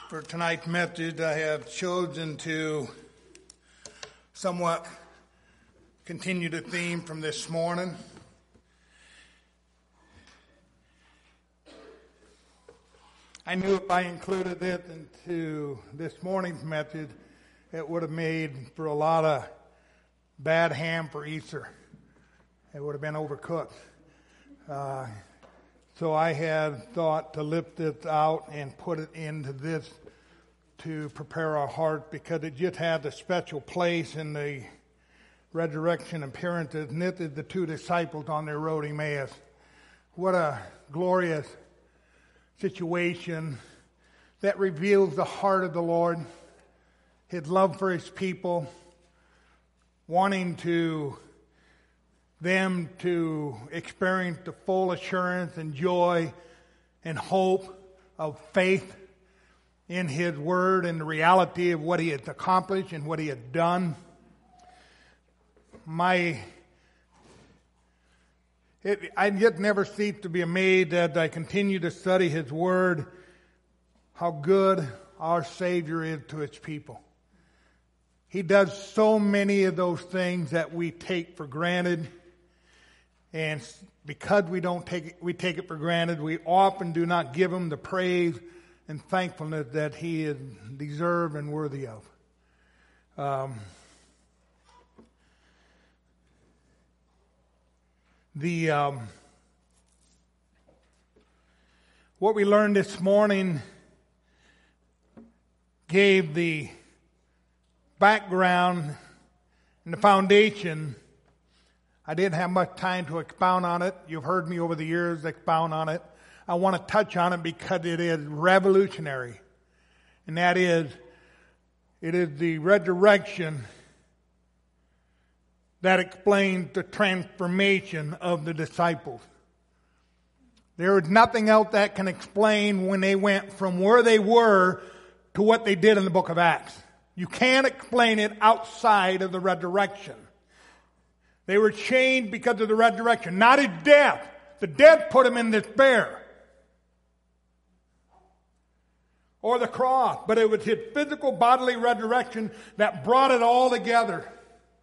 For tonight's message, I have chosen to somewhat continue the theme from this morning. I knew if I included this into this morning's message, it would have made for a lot of bad ham for Easter. It would have been overcooked. So I had thought to lift this out and put it into this to prepare our heart, because it just had a special place in the resurrection appearances, knitted the two disciples on their road to Emmaus. What a glorious situation that reveals the heart of the Lord, His love for His people, wanting them to experience the full assurance and joy and hope of faith in His Word and the reality of what He has accomplished and what He has done. I yet never cease to be amazed as I continue to study His Word, how good our Savior is to His people. He does so many of those things that we take for granted. And because we take it for granted, we often do not give Him the praise and thankfulness that He is deserved and worthy of. What we learned this morning gave the background and the foundation. I didn't have much time to expound on it. You've heard me over the years expound on it. I want to touch on it because it is revolutionary. And that is, it is the resurrection that explains the transformation of the disciples. There is nothing else that can explain when they went from where they were to what they did in the book of Acts. You can't explain it outside of the resurrection. They were changed because of the resurrection, not His death. The death put them in despair. Or the cross. But it was His physical bodily resurrection that brought it all together.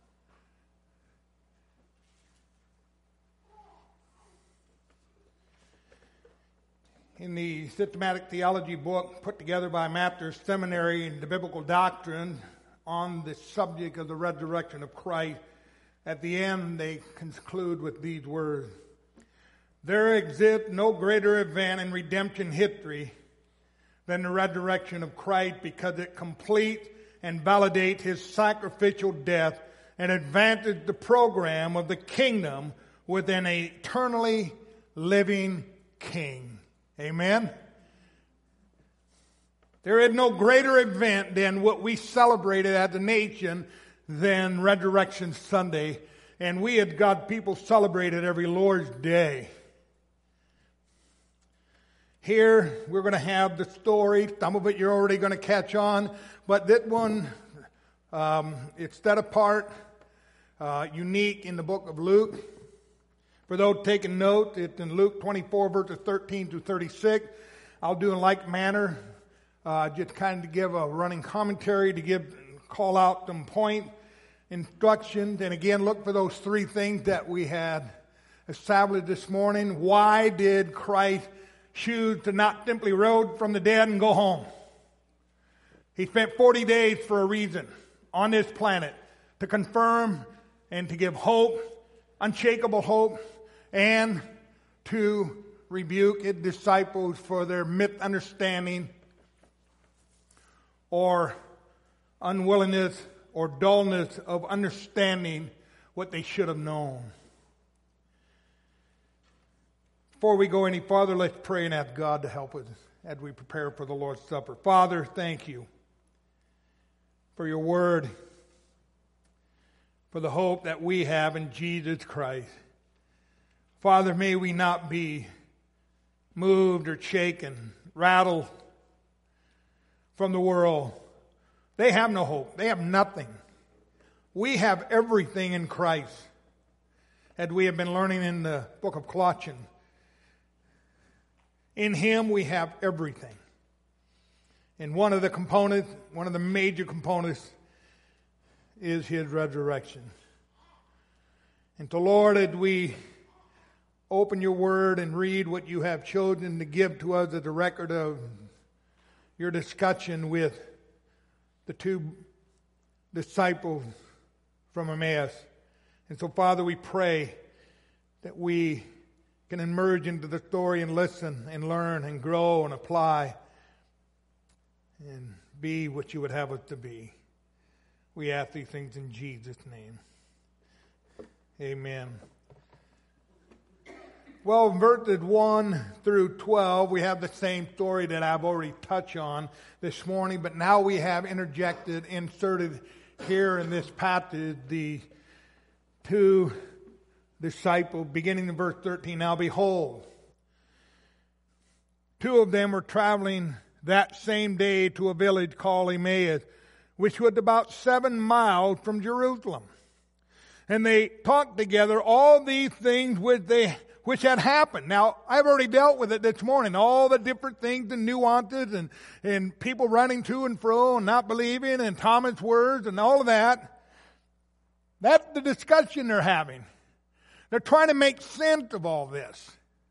In the systematic theology book put together by Matthews Seminary in the Biblical Doctrine on the subject of the resurrection of Christ, at the end they conclude with these words: there exists no greater event in redemption history than the resurrection of Christ, because it completes and validates His sacrificial death and advances the program of the kingdom with an eternally living King. Amen? There is no greater event than what we celebrated as a nation than Resurrection Sunday. And we as God's people celebrate it every Lord's Day. Here, we're going to have the story. Some of it you're already going to catch on. But this one, it's set apart, unique in the book of Luke. For those taking note, it's in Luke 24, verses 13 to 36. I'll do in like manner, just kind of give a running commentary to call out some point instructions. And again, look for those three things that we had established this morning. Why did Christ choose to not simply rise from the dead and go home? He spent 40 days for a reason on this planet, to confirm and to give hope, unshakable hope, and to rebuke His disciples for their misunderstanding or unwillingness or dullness of understanding what they should have known. Before we go any farther, let's pray and ask God to help us as we prepare for the Lord's Supper. Father, thank You for Your Word, for the hope that we have in Jesus Christ. Father, may we not be moved or shaken, rattled from the world. They have no hope. They have nothing. We have everything in Christ, as we have been learning in the book of Colossians. In Him we have everything. And one of the major components is His resurrection. And so, Lord, as we open your word and read what you have chosen to give to us as a record of your discussion with the two disciples from Emmaus. And so, Father, we pray that we can emerge into the story and listen and learn and grow and apply and be what you would have us to be. We ask these things in Jesus' name. Amen. Well, in verses 1 through 12, we have the same story that I've already touched on this morning, but now we have inserted here in this passage, the two disciples, beginning in verse 13. Now behold, two of them were traveling that same day to a village called Emmaus, which was about 7 miles from Jerusalem. And they talked together all these things which had happened. Now, I've already dealt with it this morning. All the different things and nuances and people running to and fro and not believing and Thomas' words and all of that. That's the discussion they're having. They're trying to make sense of all this.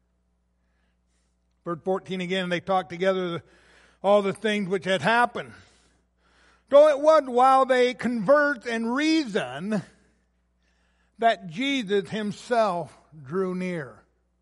Verse 14 again, they talked together all the things which had happened. So it was while they conversed and reasoned that Jesus himself drew near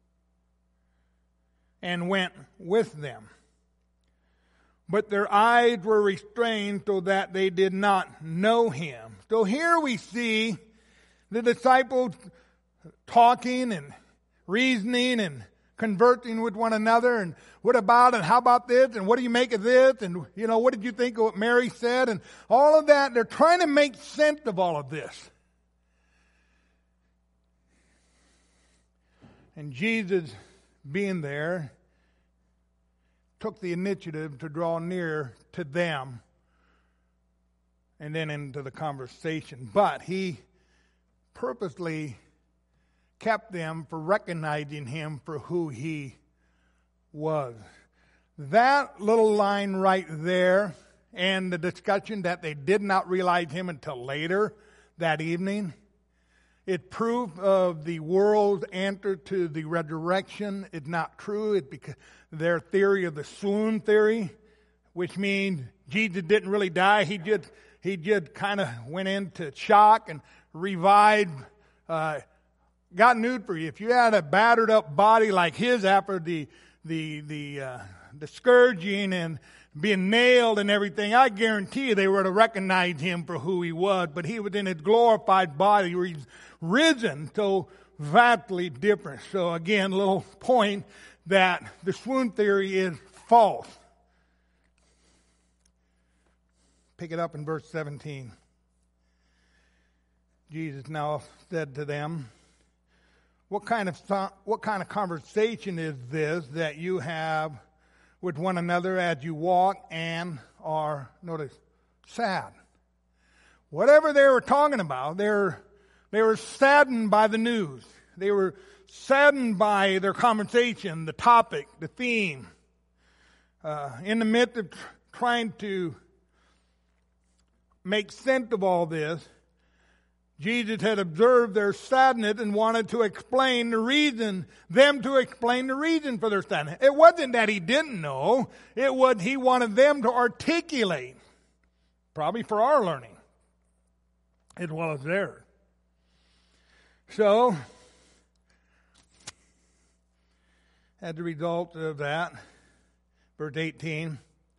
and went with them. But their eyes were restrained so that they did not know him. So here we see the disciples talking and reasoning and conversing with one another, and what about and how about this and what do you make of this, and what did you think of what Mary said, and all of that. They're trying to make sense of all of this. And Jesus, being there, took the initiative to draw near to them and then into the conversation. But he purposely kept them from recognizing him for who he was. That little line right there and the discussion that they did not realize him until later that evening, it proved of the world's answer to the resurrection is not true. It's because their theory of the swoon theory, which means Jesus didn't really die. He just kind of went into shock and revived. Got news for you. If you had a battered up body like his after the scourging and being nailed and everything, I guarantee you they would have recognized him for who he was. But he was in his glorified body. He's risen so vastly different. So again, little point that the swoon theory is false. Pick it up in verse 17. Jesus now said to them, What kind of conversation is this that you have with one another as you walk and are, notice, sad? Whatever they were talking about, they were saddened by the news. They were saddened by their conversation, the topic, the theme. In the midst of trying to make sense of all this, Jesus had observed their sadness and wanted to explain the reason for their sadness. It wasn't that he didn't know. It was he wanted them to articulate, probably for our learning, as well as theirs. So, as a result of that, verse 18,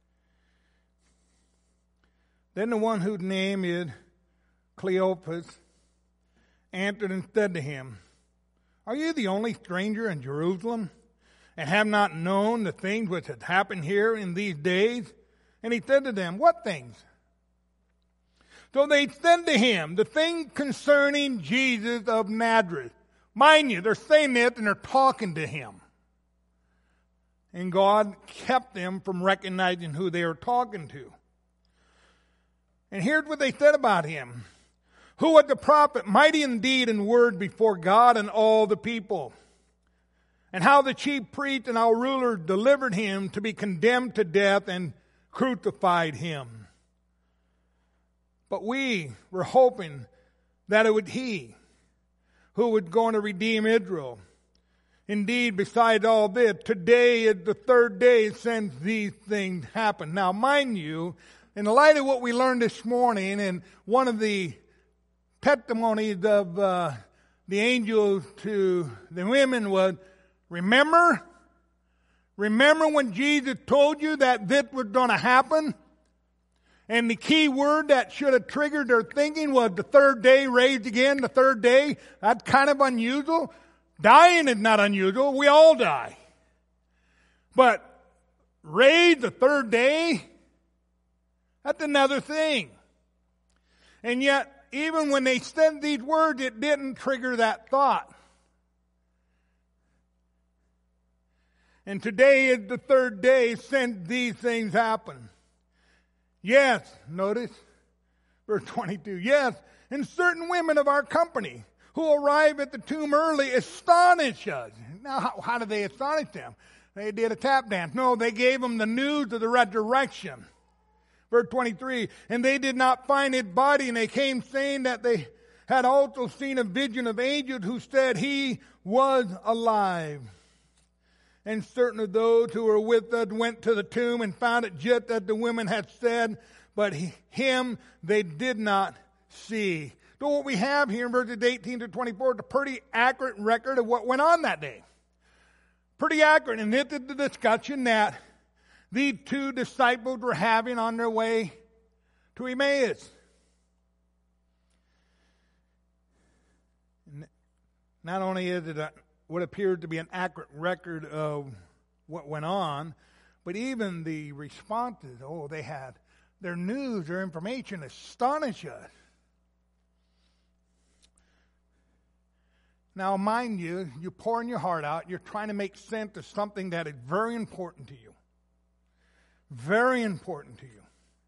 then the one whose name is Cleopas answered and said to him, Are you the only stranger in Jerusalem, and have not known the things which had happened here in these days? And he said to them, What things? So they said to him, the thing concerning Jesus of Nazareth. Mind you, they're saying this and they're talking to him. And God kept them from recognizing who they were talking to. And here's what they said about him. Who was the prophet, mighty indeed in word before God and all the people. And how the chief priests and our rulers delivered him to be condemned to death and crucified him. But we were hoping that it would he who was going to redeem Israel. Indeed, besides all this, today is the third day since these things happened. Now, mind you, in light of what we learned this morning, and one of the testimonies of the angels to the women was, remember when Jesus told you that this was going to happen? And the key word that should have triggered their thinking was the third day, raised again, the third day. That's kind of unusual. Dying is not unusual. We all die. But raised the third day, that's another thing. And yet, even when they said these words, it didn't trigger that thought. And today is the third day since these things happened. Yes, notice, verse 22. Yes, and certain women of our company who arrive at the tomb early astonish us. Now, how did they astonish them? They did a tap dance. No, they gave them the news of the resurrection. Verse 23, and they did not find his body, and they came saying that they had also seen a vision of angels who said he was alive. And certain of those who were with us went to the tomb and found it just as the women had said, but him they did not see. So what we have here in verses 18 to 24 is a pretty accurate record of what went on that day. Pretty accurate. And this is the discussion that these two disciples were having on their way to Emmaus. Not only is it what appeared to be an accurate record of what went on, but even the responses, they had their news, their information astonish us. Now, mind you, you're pouring your heart out. You're trying to make sense of something that is very important to you. Very important to you.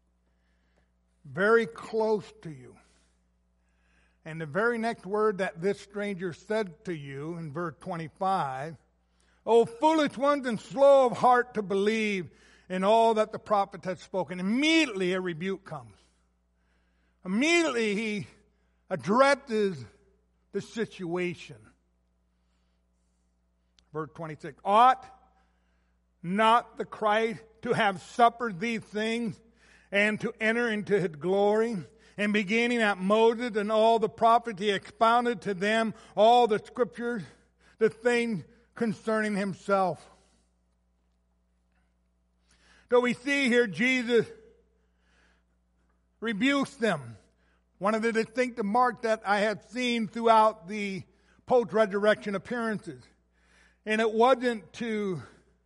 Very close to you. And the very next word that this stranger said to you in verse 25, O foolish ones and slow of heart to believe in all that the prophet has spoken. Immediately a rebuke comes. Immediately he addresses the situation. Verse 26, ought not the Christ to have suffered these things and to enter into his glory? And beginning at Moses and all the prophets, he expounded to them all the scriptures, the things concerning himself. So we see here Jesus rebukes them. One of the distinctive marks that I have seen throughout the post-resurrection appearances. And it wasn't to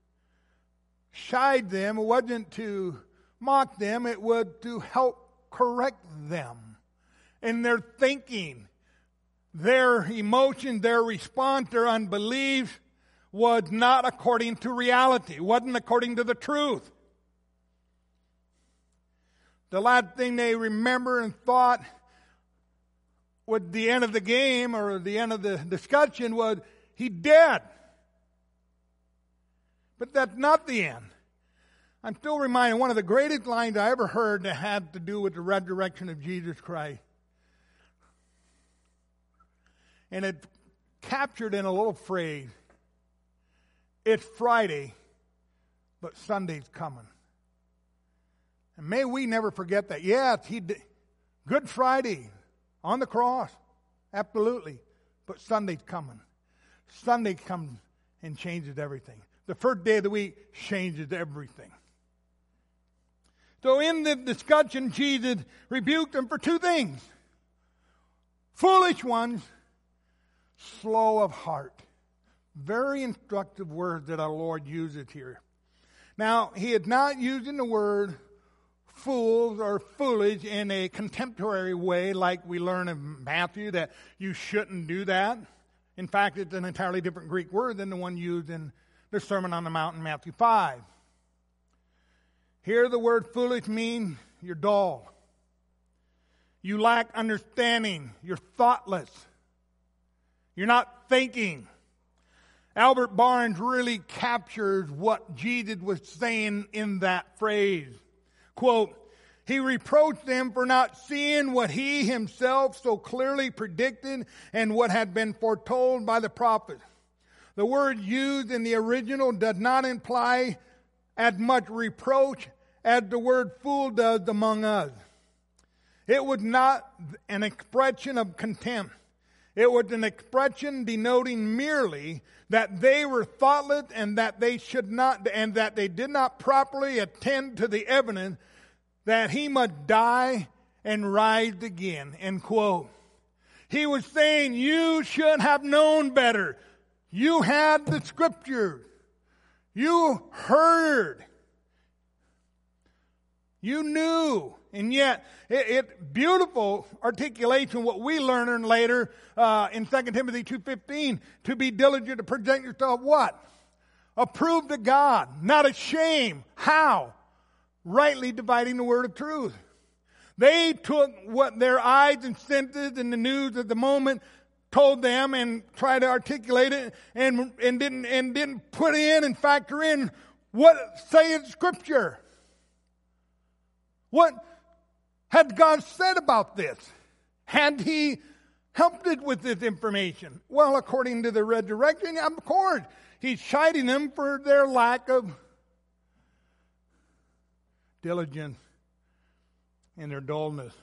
chide them, it wasn't to mock them, it was to help correct them in their thinking. Their emotion, their response, their unbelief was not according to reality, wasn't according to the truth. The last thing they remember and thought with the end of the game or the end of the discussion was, he dead. But that's not the end. I'm still reminded, one of the greatest lines I ever heard that had to do with the resurrection of Jesus Christ. And it's captured in a little phrase. It's Friday, but Sunday's coming. And may we never forget that. Yes, Good Friday on the cross. Absolutely. But Sunday's coming. Sunday comes and changes everything. The first day of the week changes everything. So in the discussion, Jesus rebuked them for two things. Foolish ones, slow of heart. Very instructive words that our Lord uses here. Now, he is not using the word fools or foolish in a contemporary way like we learn in Matthew that you shouldn't do that. In fact, it's an entirely different Greek word than the one used in the Sermon on the Mount in Matthew 5. Here the word foolish means you're dull. You lack understanding. You're thoughtless. You're not thinking. Albert Barnes really captures what Jesus was saying in that phrase. Quote, he reproached them for not seeing what he himself so clearly predicted and what had been foretold by the prophet. The word used in the original does not imply as much reproach as the word fool does among us. It was not an expression of contempt. It was an expression denoting merely that they were thoughtless and that they did not properly attend to the evidence that he must die and rise again. End quote. He was saying, you should have known better. You had the scriptures. You heard. You knew. And yet, it beautiful articulation, what we learn later in 2 Timothy 2:15, to be diligent to present yourself what? Approved to God, not ashamed. How? Rightly dividing the word of truth. They took what their eyes and senses and the news of the moment told them and tried to articulate it and didn't put in and factor in what saith Scripture. What had God said about this? Had He helped it with this information? Well, according to the resurrection, of course, He's chiding them for their lack of diligence and their dullness.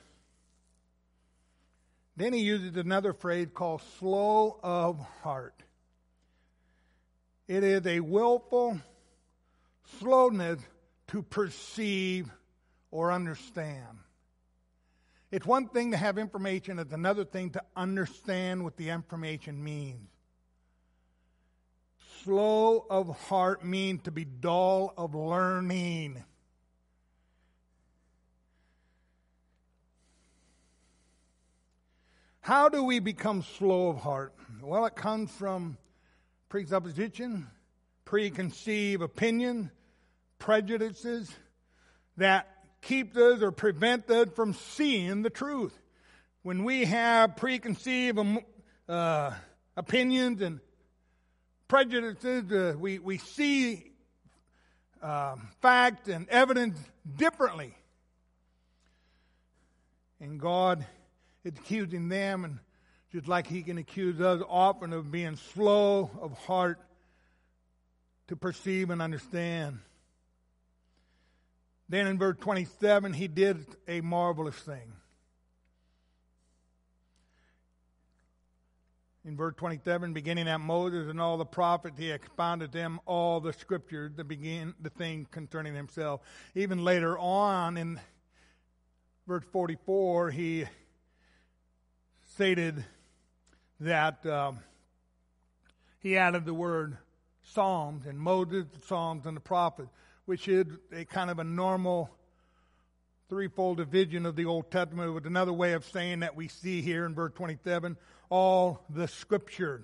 Then He uses another phrase called slow of heart. It is a willful slowness to perceive or understand. It's one thing to have information, it's another thing to understand what the information means. Slow of heart means to be dull of learning. How do we become slow of heart? Well, it comes from presupposition, preconceived opinion, prejudices that keep us or prevent us from seeing the truth. When we have preconceived opinions and prejudices, we see fact and evidence differently. And God is accusing them, and just like He can accuse us often of being slow of heart to perceive and understand. Then in verse 27, He did a marvelous thing. In verse 27, beginning at Moses and all the prophets, He expounded them all the scriptures to begin the thing concerning Himself. Even later on in verse 44, He stated that He added the word Psalms, and Moses, the Psalms, and the prophets, which is a kind of a normal threefold division of the Old Testament, with another way of saying that we see here in verse 27, all the Scripture.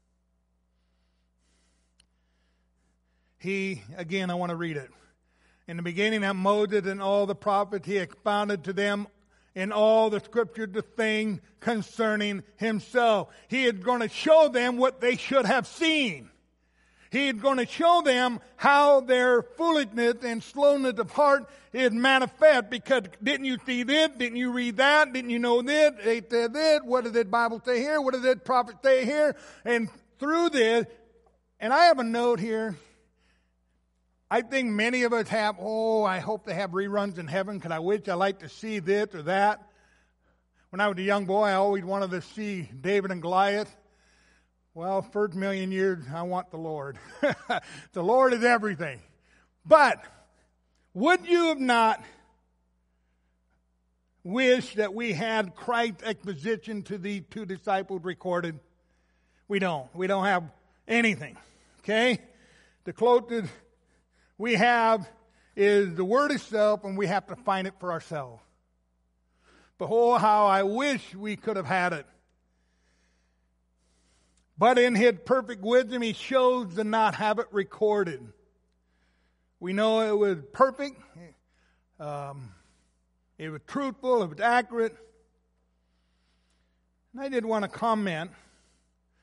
He, again, I want to read it. In the beginning of Moses and all the prophets, He expounded to them in all the Scripture the thing concerning Himself. He is going to show them what they should have seen. He is going to show them how their foolishness and slowness of heart is manifest. Because didn't you see this? Didn't you read that? Didn't you know this? They said this. What did the Bible say here? What did the prophet say here? And through this, and I have a note here. I think many of us have, I hope they have reruns in heaven because I wish I like to see this or that. When I was a young boy, I always wanted to see David and Goliath. Well, first million years, I want the Lord. The Lord is everything. But would you have not wished that we had Christ's exposition to the two disciples recorded? We don't. We don't have anything. Okay? The closest we have is the Word itself, and we have to find it for ourselves. But how I wish we could have had it. But in His perfect wisdom, He chose to not have it recorded. We know it was perfect. It was truthful. It was accurate. And I did want to comment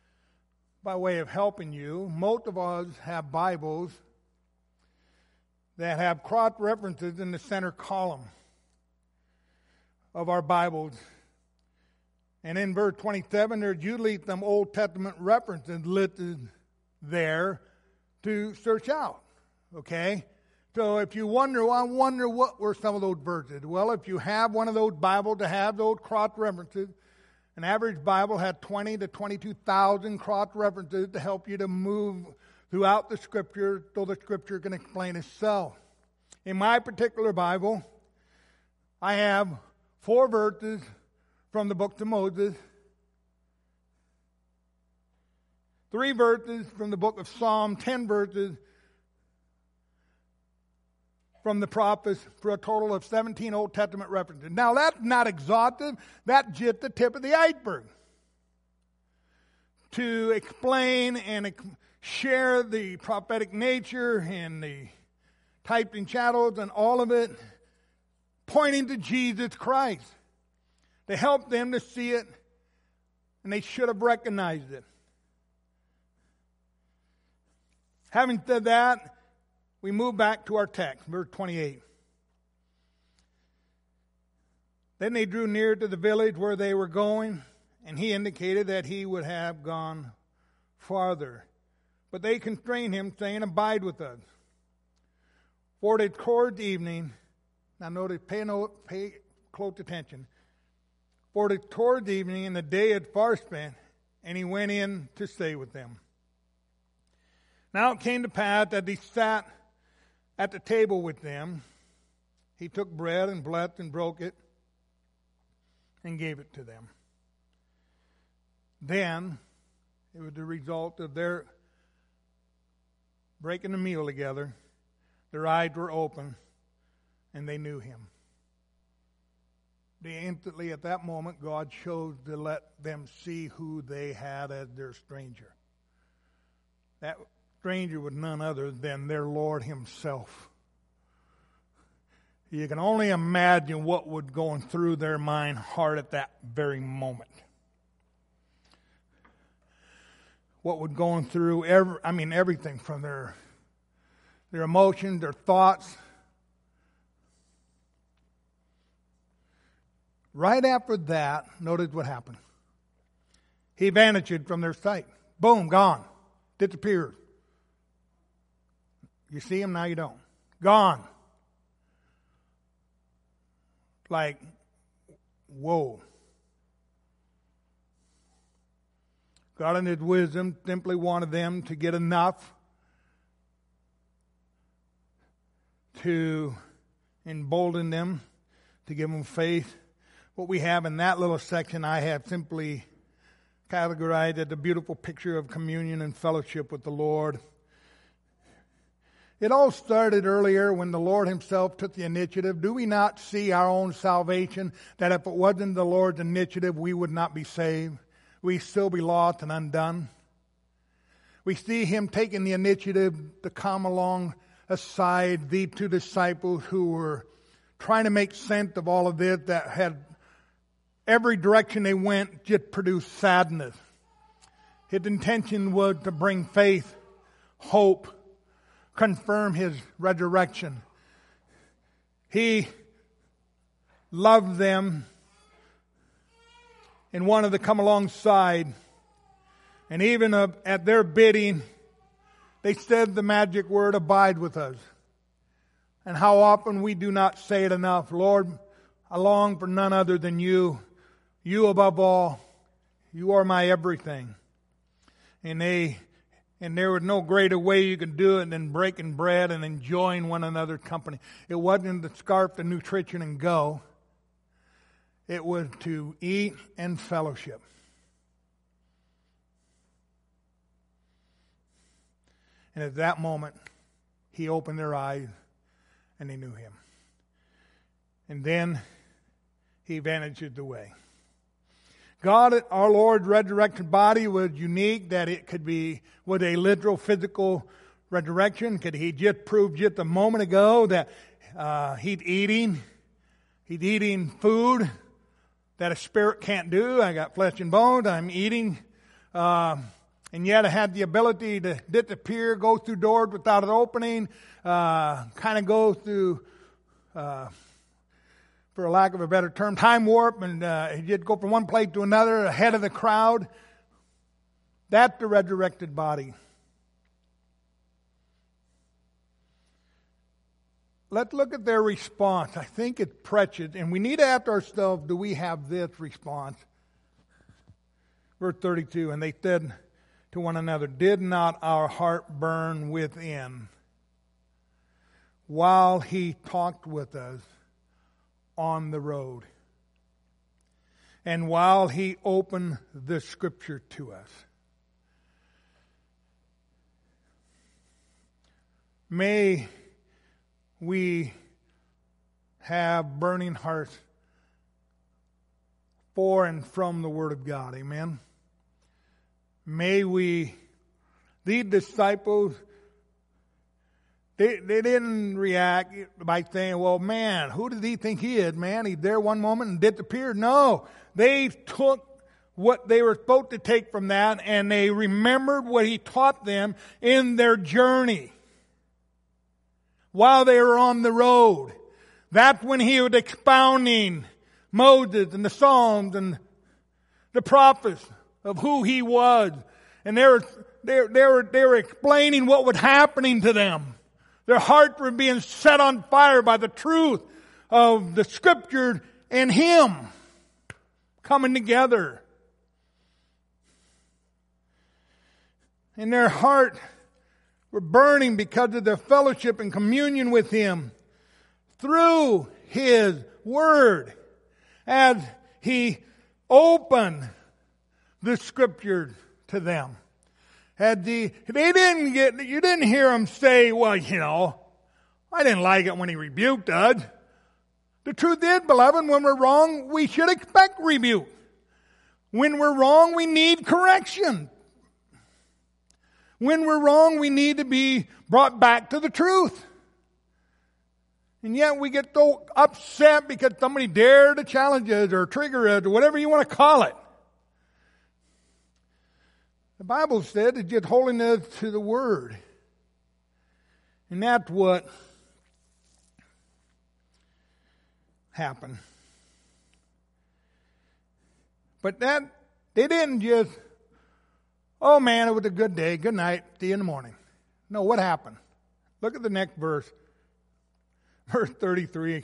by way of helping you. Most of us have Bibles that have cross references in the center column of our Bibles. And in verse 27, there's usually some Old Testament references listed there to search out. Okay? So if you wonder, well, I wonder what were some of those verses. Well, if you have one of those Bibles to have those cross references, an average Bible had 20 to 22,000 cross references to help you to move throughout the Scripture so the Scripture can explain itself. In my particular Bible, I have 4 verses from the books of Moses, 3 verses from the book of Psalm, 10 verses from the prophets, for a total of 17 Old Testament references. Now that's not exhaustive, that's just the tip of the iceberg. To explain and share the prophetic nature and the types and shadows and all of it, pointing to Jesus Christ. To help them to see it, and they should have recognized it. Having said that, we move back to our text, verse 28. Then they drew near to the village where they were going, and he indicated that he would have gone farther. But they constrained him, saying, "Abide with us." For it is towards evening. Now notice, pay close attention. For it is towards evening, and the day had far spent, and he went in to stay with them. Now it came to pass that he sat at the table with them. He took bread and blessed and broke it and gave it to them. Then, it was the result of their breaking the meal together. Their eyes were open, and they knew him. They instantly, at that moment, God chose to let them see who they had as their stranger. That stranger was none other than their Lord himself. You can only imagine what was going through their mind, heart at that very moment. What was going through everything from their emotions, their thoughts. Right after that, notice what happened. He vanished from their sight. Boom, gone. Disappeared. You see him, now you don't. Gone. Like, whoa. God in his wisdom simply wanted them to get enough to embolden them, to give them faith. What we have in that little section, I have simply categorized as a beautiful picture of communion and fellowship with the Lord. It all started earlier when the Lord himself took the initiative. Do we not see our own salvation, that if it wasn't the Lord's initiative, we would not be saved? We'd still be lost and undone. We see him taking the initiative to come along aside these 2 disciples who were trying to make sense of all of this, that had every direction they went just produced sadness. His intention was to bring faith, hope, confirm his resurrection. He loved them and wanted to come alongside. And even at their bidding, they said the magic word, "Abide with us." And how often we do not say it enough. Lord, I long for none other than you. You above all. You are my everything. And there was no greater way you could do it than breaking bread and enjoying one another's company. It wasn't to scarf the nutrition and go. It was to eat and fellowship. And at that moment, he opened their eyes and they knew him. And then he vanished away. God, our Lord's resurrected body was unique, that it could be with a literal physical resurrection. Could he just prove just a moment ago that he's eating food that a spirit can't do? I got flesh and bones. I'm eating And yet it had the ability to disappear, go through doors without an opening, kind of go through, for a lack of a better term, time warp, and he'd go from one place to another ahead of the crowd. That's the resurrected body. Let's look at their response. I think it's precious, and we need to ask ourselves, do we have this response? Verse 32, and they said to one another, did not our heart burn within while he talked with us on the road, and while he opened the Scripture to us? May we have burning hearts for and from the Word of God. Amen. May we, these disciples, they didn't react by saying, well, man, who does he think he is, man? He's there one moment and disappeared. No, they took what they were supposed to take from that, and they remembered what he taught them in their journey while they were on the road. That's when he was expounding Moses and the Psalms and the prophets of who he was. And they were explaining what was happening to them. Their hearts were being set on fire by the truth of the Scripture and him coming together. And their heart were burning because of their fellowship and communion with him through his word as he opened the Scripture to them. You didn't hear him say, well, you know, I didn't like it when he rebuked us. The truth is, beloved, when we're wrong, we should expect rebuke. When we're wrong, we need correction. When we're wrong, we need to be brought back to the truth. And yet we get so upset because somebody dared to challenge us or trigger us or whatever you want to call it. The Bible said it's just holiness to the Word. And that's what happened. But they didn't just, oh man, it was a good day, good night, see you in the morning. No, what happened? Look at the next verse. Verse 33.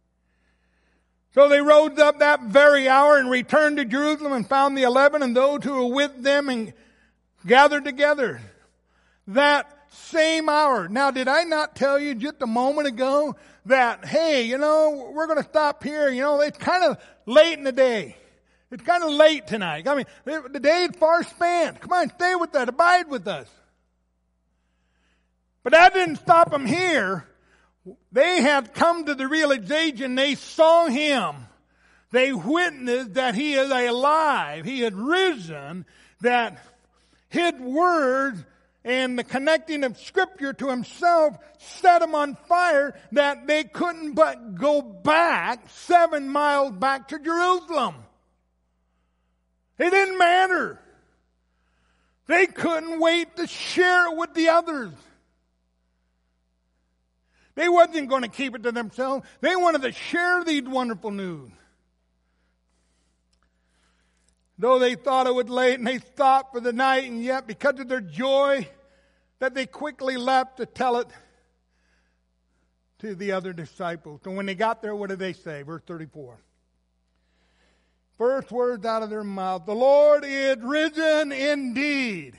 So they rose up that very hour and returned to Jerusalem and found the 11 and those who were with them and gathered together. That same hour. Now, did I not tell you just a moment ago that, hey, you know, we're going to stop here. You know, it's kind of late in the day. It's kind of late tonight. I mean, the day is far spent. Come on, stay with us. Abide with us. But that didn't stop them here. They had come to the realization they saw him. They witnessed that he is alive. He had risen, that his word and the connecting of Scripture to himself set them on fire, that they couldn't but go back 7 miles back to Jerusalem. It didn't matter. They couldn't wait to share it with the others. They wasn't going to keep it to themselves. They wanted to share these wonderful news. Though they thought it was late and they stopped for the night, and yet because of their joy, that they quickly left to tell it to the other disciples. And when they got there, what did they say? Verse 34. First words out of their mouth, the Lord is risen indeed,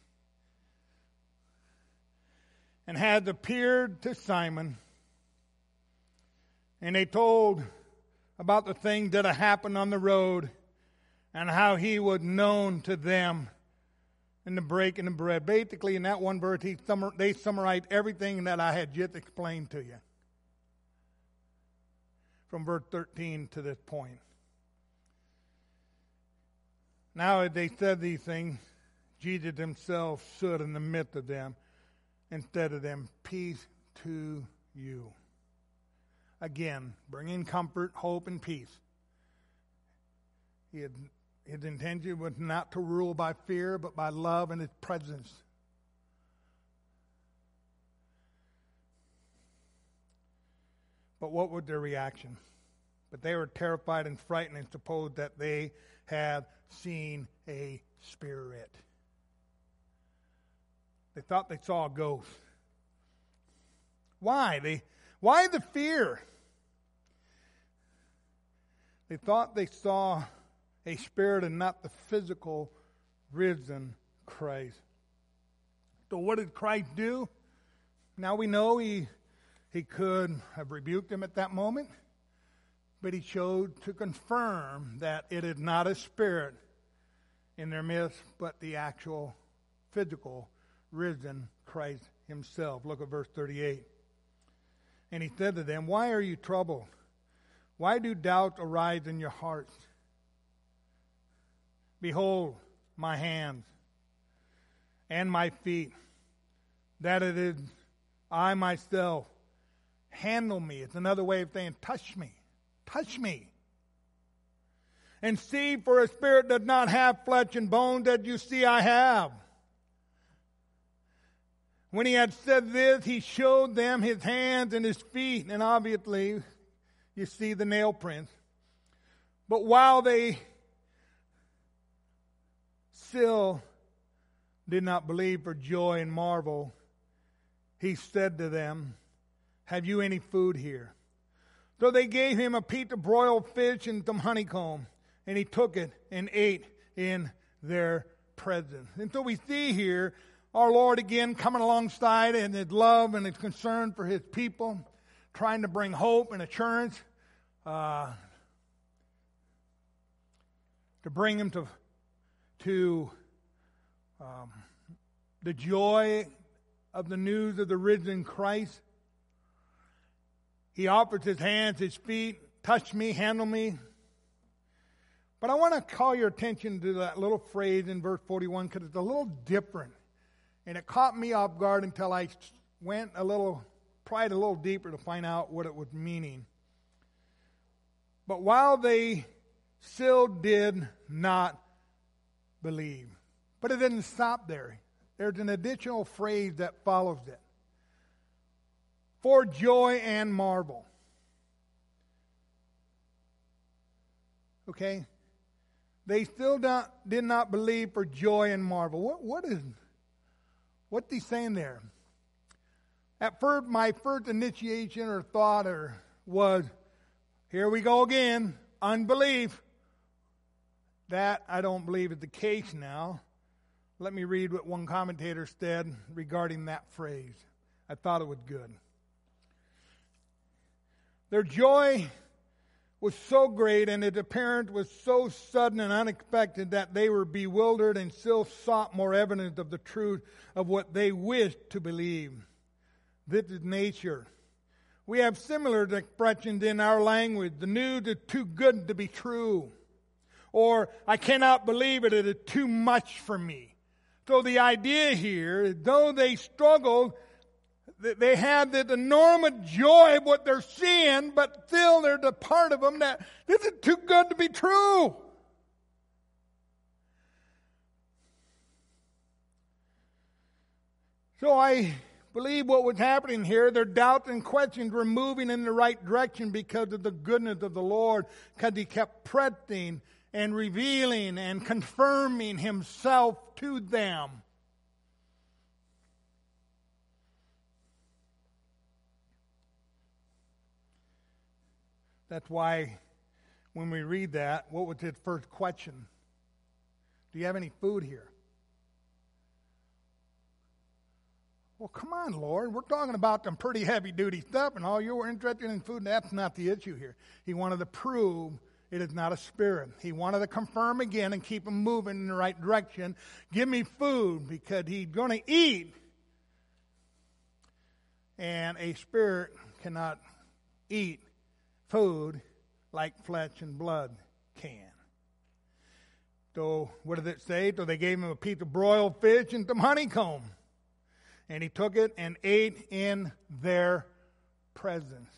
and had appeared to Simon. And they told about the things that had happened on the road and how he was known to them in the breaking of bread. Basically, in that one verse, they summarized everything that I had just explained to you from verse 13 to this point. Now, as they said these things, Jesus himself stood in the midst of them and said to them, peace to you. Again, bringing comfort, hope, and peace. He had his intention was not to rule by fear, but by love and his presence. But what was their reaction? But they were terrified and frightened and supposed that they had seen a spirit. They thought they saw a ghost. Why? Why the fear? They thought they saw a spirit and not the physical risen Christ. So what did Christ do? Now we know he could have rebuked them at that moment, but he chose to confirm that it is not a spirit in their midst, but the actual physical risen Christ himself. Look at verse 38. And he said to them, "Why are you troubled? Why do doubts arise in your hearts? Behold my hands and my feet, that it is I myself. Handle me." It's another way of saying, touch me. Touch me. "And see, for a spirit does not have flesh and bone that you see I have." When he had said this, he showed them his hands and his feet. And obviously, you see the nail prints. But while they still did not believe for joy and marvel, he said to them, "Have you any food here?" So they gave him a piece of broiled fish and some honeycomb, and he took it and ate in their presence. And so we see here our Lord again coming alongside in his love and his concern for his people, trying to bring hope and assurance, to bring him to the joy of the news of the risen Christ. He offers his hands, his feet, touch me, handle me. But I want to call your attention to that little phrase in verse 41 because it's a little different. And it caught me off guard until I went pried a little deeper to find out what it was meaning. But while they still did not believe. But it didn't stop there. There's an additional phrase that follows it. For joy and marvel. Okay? They still did not believe for joy and marvel. What's he saying there? At first, my first initiation or thought was, here we go again, unbelief. That I don't believe is the case now. Let me read what one commentator said regarding that phrase. I thought it was good. Their joy was so great and its appearance was so sudden and unexpected that they were bewildered and still sought more evidence of the truth of what they wished to believe. This is nature. We have similar expressions in our language. The news is too good to be true. Or, I cannot believe it, it is too much for me. So the idea here is though they struggled, they had this enormous joy of what they're seeing, but still there's a part of them that this is too good to be true. So I believe what was happening here, their doubts and questions were moving in the right direction because of the goodness of the Lord, because he kept pressing and revealing and confirming himself to them. That's why when we read that, what was his first question? Do you have any food here? Well, come on, Lord. We're talking about some pretty heavy-duty stuff, and all you were interested in food, that's not the issue here. He wanted to prove it is not a spirit. He wanted to confirm again and keep him moving in the right direction. Give me food, because he's going to eat. And a spirit cannot eat food like flesh and blood can. So what does it say? So they gave him a piece of broiled fish and some honeycomb. And he took it and ate in their presence.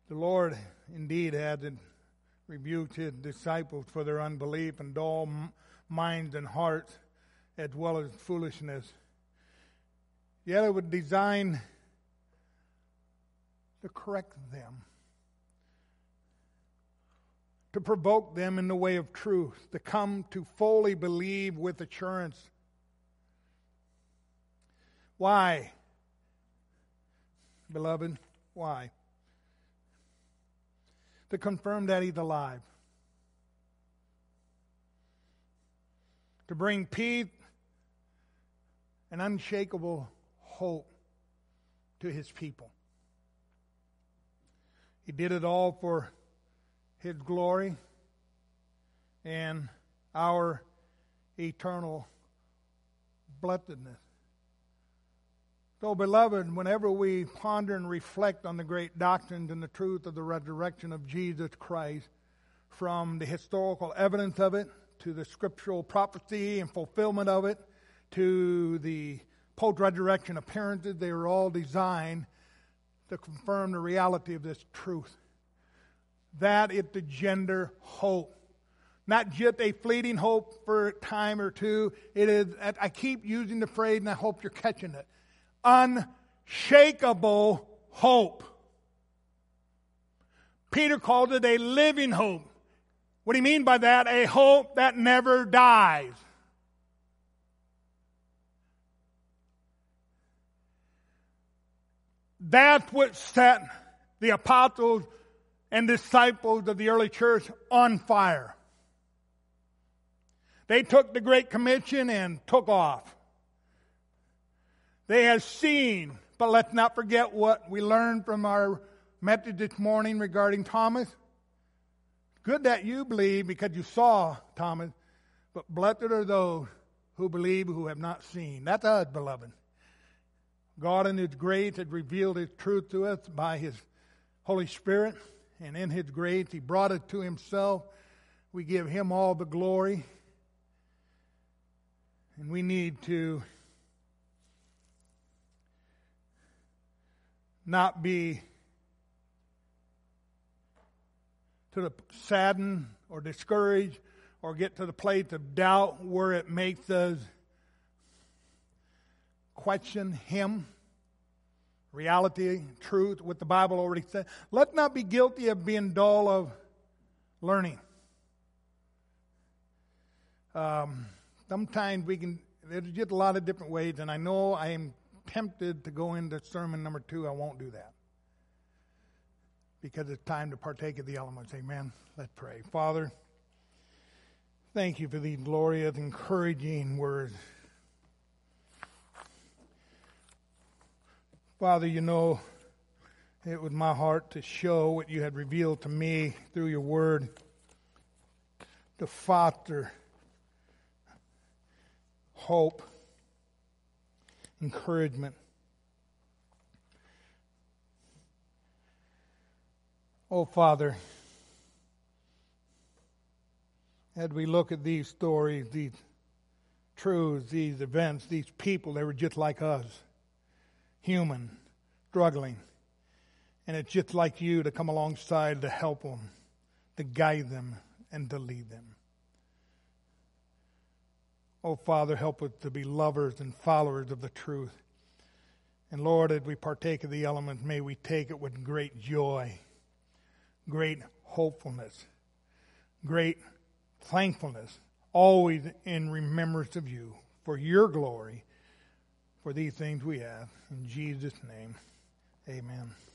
The Lord indeed had rebuked his disciples for their unbelief and dull minds and hearts, as well as foolishness. Yet it was designed to correct them, to provoke them in the way of truth, to come to fully believe with assurance. Why? Beloved, why? To confirm that He's alive. To bring peace and unshakable hope to His people. He did it all for His glory and our eternal blessedness. So, beloved, whenever we ponder and reflect on the great doctrines and the truth of the resurrection of Jesus Christ, from the historical evidence of it, to the scriptural prophecy and fulfillment of it, to the post-resurrection appearances, they are all designed to confirm the reality of this truth. That is the gender hope. Not just a fleeting hope for a time or two. It is, I keep using the phrase and I hope you're catching it, unshakable hope. Peter called it a living hope. What do you mean by that? A hope that never dies. That's what set the apostles and disciples of the early church on fire. They took the Great Commission and took off. They had seen, but let's not forget what we learned from our message this morning regarding Thomas. Good that you believe because you saw Thomas, but blessed are those who believe who have not seen. That's us, beloved. God in His grace had revealed His truth to us by His Holy Spirit, and in His grace He brought it to Himself. We give Him all the glory, and we need to not be to the saddened or discouraged or get to the place of doubt where it makes us question Him, reality, truth, what the Bible already said. Let's not be guilty of being dull of learning. Sometimes there's just a lot of different ways, and I know I am tempted to go into sermon number 2. I won't do that because it's time to partake of the elements. Amen. Let's pray. Father, thank you for these glorious, encouraging words. Father, you know it was my heart to show what you had revealed to me through your word, to foster hope, encouragement. Oh, Father, as we look at these stories, these truths, these events, these people, they were just like us, human, struggling. And it's just like you to come alongside to help them, to guide them, and to lead them. Oh, Father, help us to be lovers and followers of the truth. And Lord, as we partake of the elements, may we take it with great joy, great hopefulness, great thankfulness, always in remembrance of you, for your glory. For these things we ask. In Jesus' name, amen.